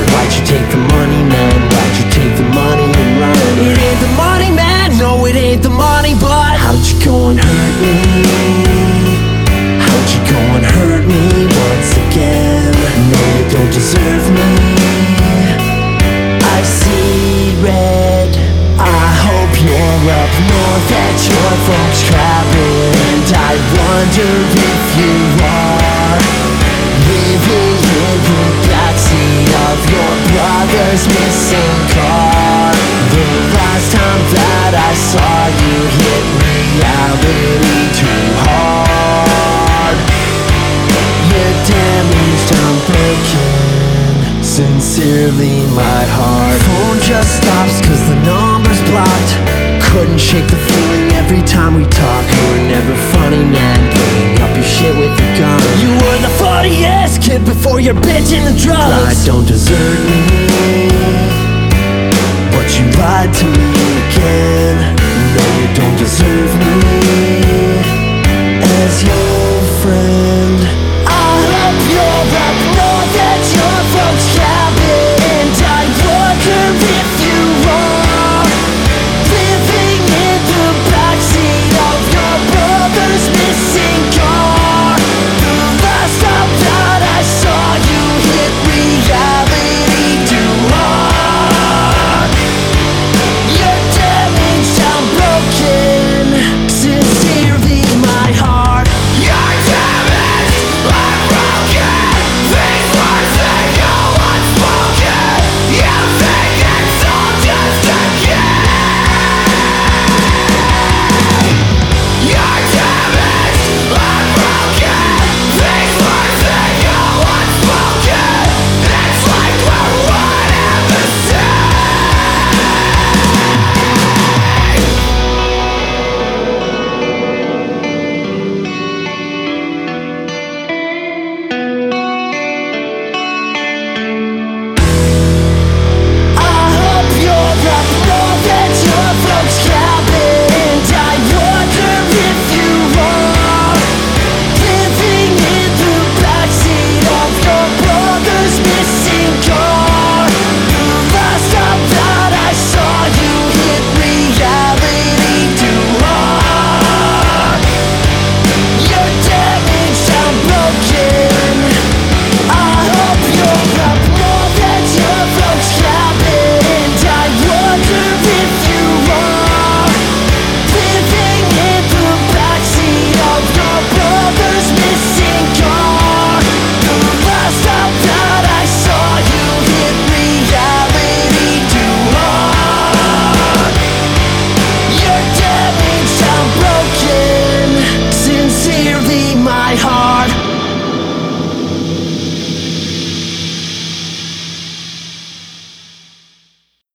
Why'd you take the money, man? Why'd you take the money and run? It ain't the money, man, no, it ain't the money, but how'd you go and hurt me? How'd you go and hurt me once again? No, you don't deserve me. I see red. I hope you're up north at your folks' cabin, and I wonder if you are living in the backseat of your brother's missing car. The last time that I saw you hit reality too hard. You're damaged, I'm breaking. Sincerely, my heart. Phone just stops cause the number's blocked. Couldn't shake the feeling every time we talk. You were never funny, man, bringing up your shit with your gun. You were the funniest kid before your bitch and the drugs. Pride don't desert me, but you lied to me again. No, you don't deserve me as your friend. I hope you're up